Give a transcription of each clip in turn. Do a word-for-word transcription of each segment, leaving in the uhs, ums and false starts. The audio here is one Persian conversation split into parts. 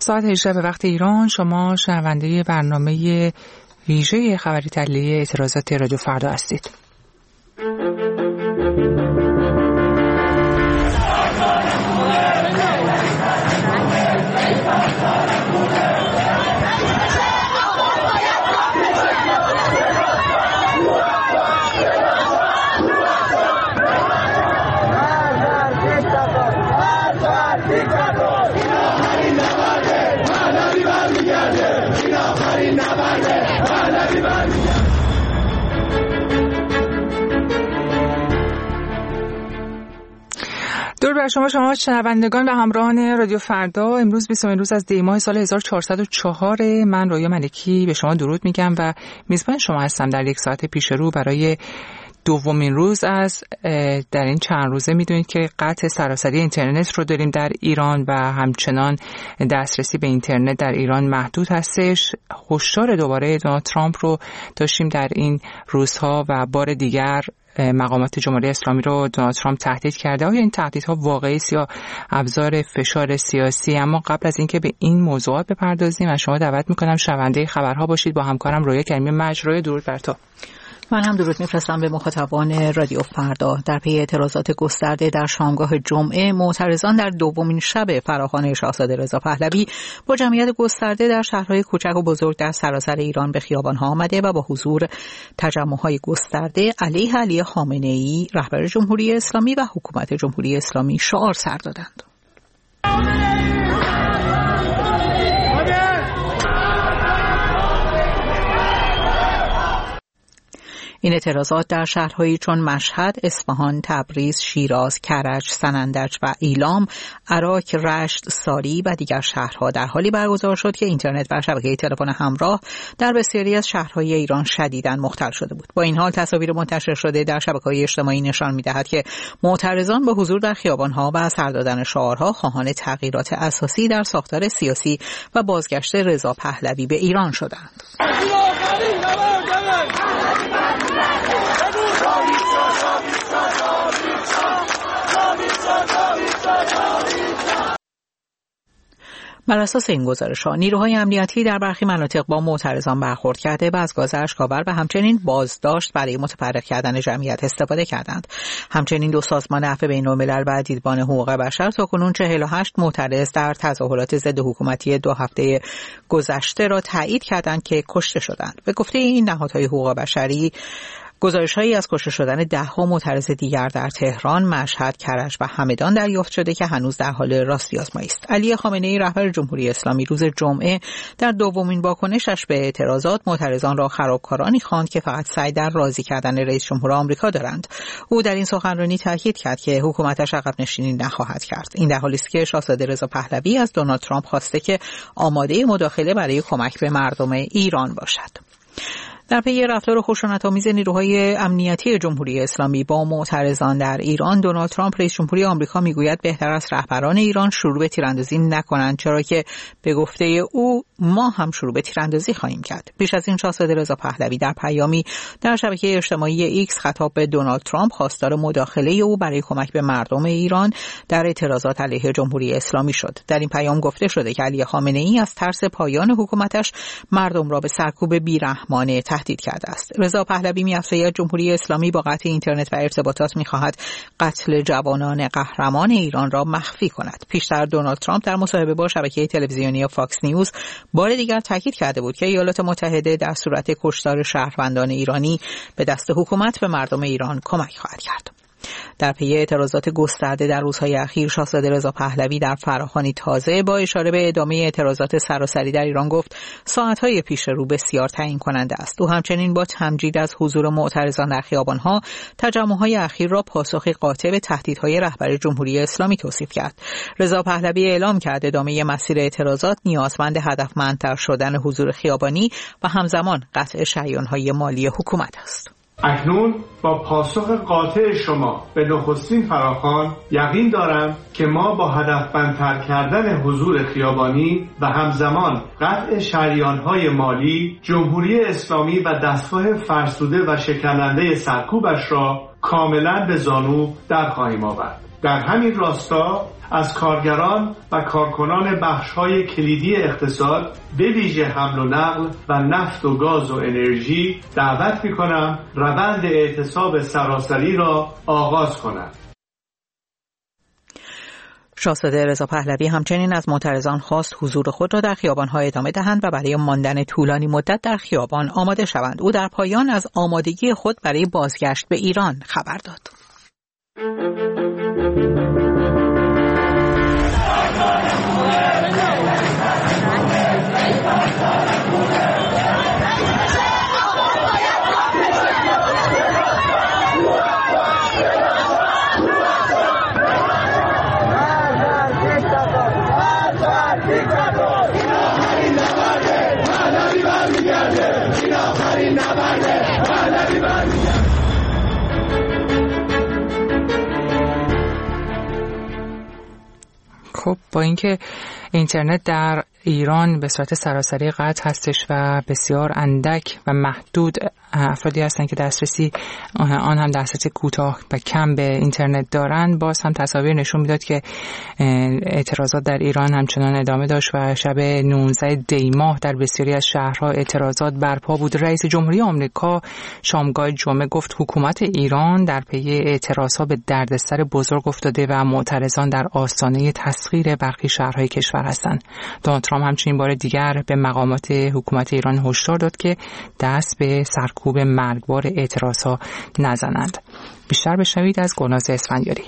ساعت هجده به وقت ایران. شما شنونده برنامه ویژه خبری تحلیلی اعتراضات رادیو فردا هستید. درود بر شما شما شنوندگان و همراهان رادیو فردا. امروز بیستمین روز از دی ماه سال هزار و چهارصد و چهار. من رویا ملکی به شما درود میگم و میزبان شما هستم در یک ساعت پیش رو برای دومین روز از در این چند روزه. میدونید که قطع سراسری اینترنت رو داریم در ایران و همچنان دسترسی به اینترنت در ایران محدود هستش. هشدار دوباره دونالد ترامپ رو داشتیم در این روزها و بار دیگر مقامات جمهوری اسلامی رو دونالد ترامپ تهدید کرده. آیا این تهدیدها واقعی است یا ابزار فشار سیاسی؟ اما قبل از اینکه به این موضوعات بپردازیم از شما دعوت میکنم شنونده خبرها باشید با همکارم رویا کریمی مجروح. درود بر تو. من هم درود میفرستم به مخاطبان رادیو فردا. در پی اعتراضات گسترده در شامگاه جمعه، معترضان در دومین شب فراخوان شاهزاده رضا پهلوی با جمعیت گسترده در شهرهای کوچک و بزرگ در سراسر ایران به خیابان‌ها آمده و با حضور تجمع‌های گسترده علیه علی خامنه‌ای رهبر جمهوری اسلامی و حکومت جمهوری اسلامی شعار سر دادند. این اعتراضات در شهرهایی چون مشهد، اصفهان، تبریز، شیراز، کرج، سنندج و ایلام، عراق، رشت، ساری و دیگر شهرها در حالی برگزار شد که اینترنت و شبکه تلفن همراه در بسیاری از شهرهای ایران شدیداً مختل شده بود. با این حال تصاویر منتشر شده در شبکه‌های اجتماعی نشان می‌دهد که معترضان با حضور در خیابان‌ها و سر دادن شعارها خواهان تغییرات اساسی در ساختار سیاسی و بازگشت رضا پهلوی به ایران شدند. بر اساس این گزارش‌ها نیروهای امنیتی در برخی مناطق با معترضان برخورد کرده و از گاز اشک‌آور و همچنین بازداشت برای متفرق کردن جمعیت استفاده کردند. همچنین دو سازمان عفو بین‌الملل و دیدبان حقوق بشر تاکنون چهل و هشت معترض در تظاهرات ضد حکومتی دو هفته گذشته را تایید کردند که کشته شدند. به گفته این نهادهای حقوق بشری، گزارش‌هایی از کشته شدن ده‌ها معترض دیگر در تهران، مشهد، کرج و همدان دریافت شده که هنوز در حال راستی آزمایی است. علی خامنه‌ای رهبر جمهوری اسلامی روز جمعه در دومین واکنشش به اعتراضات معترضان را خرابکارانی خواند که فقط سعی در راضی کردن رئیس جمهور آمریکا دارند. او در این سخنرانی تاکید کرد که حکومتش عقب نشینی نخواهد کرد. این در حالی است که شاهزاده رضا پهلوی از دونالد ترامپ خواسته که آماده مداخله برای کمک به مردم ایران باشد. در پی رفتار خشونت‌آمیز نیروهای امنیتی جمهوری اسلامی با معترضان در ایران، دونالد ترامپ رئیس جمهوری آمریکا میگوید بهتر است رهبران ایران شروع به تیراندازی نکنند، چرا که به گفته او ما هم شروع به تیراندازی خواهیم کرد. پیش از این شاهزاده رضا پهلوی در پیامی در شبکه اجتماعی ایکس خطاب به دونالد ترامپ خواستار مداخله او برای کمک به مردم ایران در اعتراضات علیه جمهوری اسلامی شد. در این پیام گفته شده که علی خامنه‌ای از ترس پایان حکومتش مردم را به سرکوب بیرحمانه تهدید کرده است. رضا پهلوی می‌افزاید جمهوری اسلامی با قطع اینترنت و ارتباطات می‌خواهد قتل جوانان قهرمان ایران را مخفی کند. پیشتر دونالد ترامپ در مصاحبه با شبکه تلویزیونی فاکس نیوز بار دیگر تاکید کرده بود که ایالات متحده در صورت کشتار شهروندان ایرانی به دست حکومت به مردم ایران کمک خواهد کرد. در پی اعتراضات گسترده در روزهای اخیر، شاهزاده رضا پهلوی در فراخوانی تازه با اشاره به ادامه اعتراضات سراسری در ایران گفت ساعت‌های پیش رو بسیار تعیین کننده است. او همچنین با تمجید از حضور معترضان در خیابان‌ها، تجمع‌های اخیر را پاسخی قاطع به تهدیدهای رهبر جمهوری اسلامی توصیف کرد. رضا پهلوی اعلام کرد ادامه مسیر اعتراضات نیازمند هدفمندتر شدن حضور خیابانی و همزمان قطع شریان‌های مالی حکومت است. اکنون با پاسخ قاطع شما به نخستین فراخوان یقین دارم که ما با هدفمندتر کردن حضور خیابانی و همزمان قطع شریان‌های مالی جمهوری اسلامی و دستگاه فرسوده و شکننده سرکوبش را کاملا به زانو در خواهیم آورد. در همین راستا از کارگران و کارکنان بخش‌های کلیدی اقتصاد به ویژه حمل و نقل و نفت و گاز و انرژی دعوت می‌کنم روند اعتصاب سراسری را آغاز کنند. شاهزاده رضا پهلوی همچنین از معترضان خواست حضور خود را در خیابان‌ها ادامه دهند و برای ماندن طولانی مدت در خیابان آماده شوند. او در پایان از آمادگی خود برای بازگشت به ایران خبر داد. خب با اینکه اینترنت در ایران به صورت سراسری قطع هستش و بسیار اندک و محدود افرادی هستند که دسترسی آن هم دسترسی کوتاه و کم به اینترنت دارند، باز هم تصاویر نشون میداد که اعتراضات در ایران همچنان ادامه داشت و شب نوزده دی ماه در بسیاری از شهرها اعتراضات برپا بود. رئیس جمهوری آمریکا شامگاه جمعه گفت حکومت ایران در پی اعتراضات به دردسر بزرگ افتاده و معترضان در آستانه تسخیر برخی شهرهای کشور هستند. دونالد ترامپ همچنین بار دیگر به مقامات حکومت ایران هشدار داد که دست به سرکوب مرگبار اعتراضها نزنند. بیشتر بشنوید از گلناز اسفندیاری.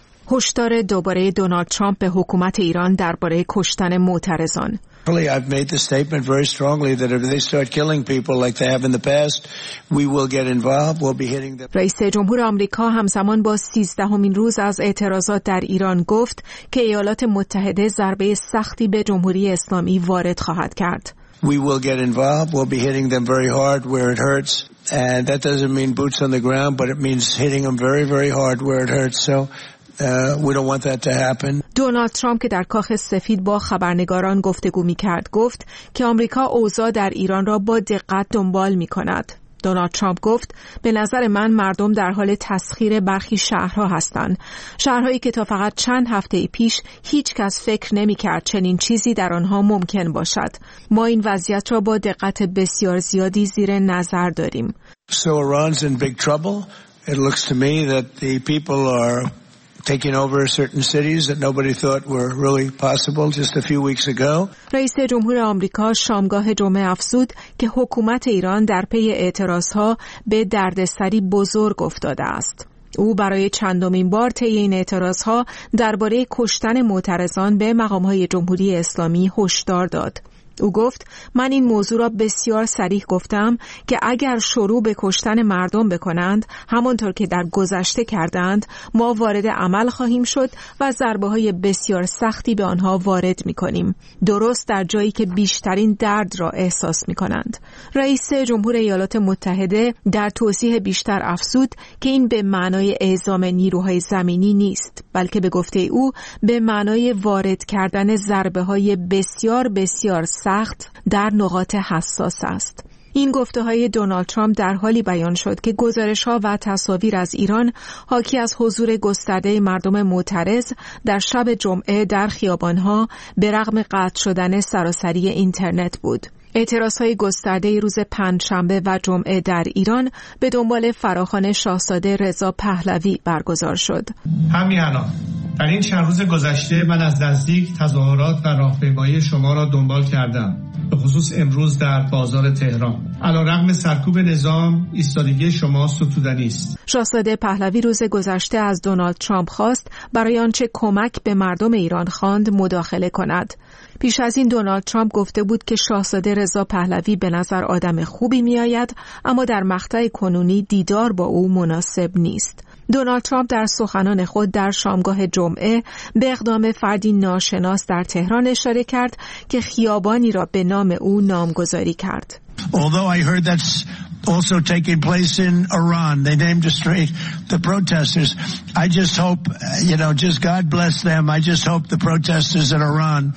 هشدار دوباره دونالد ترامپ به حکومت ایران درباره کشتن معترضان. I've made the statement very strongly that if they start killing people like they have in the past, we will get involved. We'll be hitting them. رئیس جمهور آمریکا همزمان با سیزدهمین روز از اعتراضات در ایران گفت که ایالات متحده ضربه سختی به جمهوری اسلامی وارد خواهد کرد. We will get involved. We'll be hitting them very hard where it hurts. And that doesn't mean boots on the ground, but it means hitting them very, very hard where it hurts. So Uh, we don't want that to happen. دونالد ترامپ که در کاخ سفید با خبرنگاران گفتگو می‌کرد گفت که آمریکا اوضاع در ایران را با دقت دنبال می‌کند. دونالد ترامپ گفت به نظر من مردم در حال تسخیر برخی شهرها هستند. شهرهایی که تا فقط چند هفته پیش هیچ کس فکر نمی‌کرد چنین چیزی در آنها ممکن باشد. ما این وضعیت را با دقت بسیار زیادی زیر نظر داریم. So Iran's in big trouble. It looks to me that the people are taking over certain cities that nobody thought were really possible just a few weeks ago. رئیس جمهور آمریکا شامگاه جمعه افزود که حکومت ایران در پی اعتراضها به دردسری بزرگ افتاده است. او برای چندمین بار طی این اعتراضها درباره کشتن معترضان به مقام‌های جمهوری اسلامی هشدار داد. او گفت من این موضوع را بسیار صریح گفتم که اگر شروع به کشتن مردم بکنند همانطور که در گذشته کردند ما وارد عمل خواهیم شد و ضربه‌های بسیار سختی به آنها وارد می‌کنیم، درست در جایی که بیشترین درد را احساس می‌کنند. رئیس جمهور ایالات متحده در توضیح بیشتر افزود که این به معنای اعزام نیروهای زمینی نیست، بلکه به گفته او به معنای وارد کردن ضربه‌های بسیار بسیار سخت در نقاط حساس است. این گفته‌های دونالد ترامپ در حالی بیان شد که گزارش‌ها و تصاویر از ایران حاکی از حضور گسترده مردم معترض در شب جمعه در خیابان‌ها به رغم قطع شدن سراسری اینترنت بود. اعتراضهای گسترده روز پنجشنبه و جمعه در ایران به دنبال فراخوان شاهزاده رضا پهلوی برگزار شد. همیهنان در این چند روز گذشته من از نزدیک تظاهرات و راهپیمایی شما را دنبال کردم، به خصوص امروز در بازار تهران. علیرغم سرکوب نظام ایستادگی شما ستودنی است. شاهزاده پهلوی روز گذشته از دونالد ترامپ خواست برای آنچه کمک به مردم ایران خواند مداخله کند. پیش از این دونالد ترامپ گفته بود که شاهزاده رضا پهلوی به نظر آدم خوبی می آید، اما در مقطع کنونی دیدار با او مناسب نیست. دونالد ترامپ در سخنان خود در شامگاه جمعه به اقدام فردی ناشناس در تهران اشاره کرد که خیابانی را به نام او نامگذاری کرد. Although I heard that's also taking place in Iran. They named a street, the protesters. I just hope, you know, just God bless them. I just hope the protesters in Iran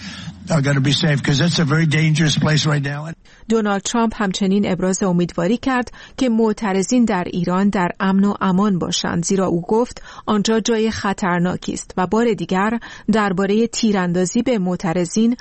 are going to be safe because that's a very dangerous place right now. دونالد ترامپ همچنین ابراز امیدواری کرد که معترضین در ایران در امن و امان باشند، زیرا او گفت آنجا جای خطرناکی است و بار دیگر درباره تیراندازی به معترضین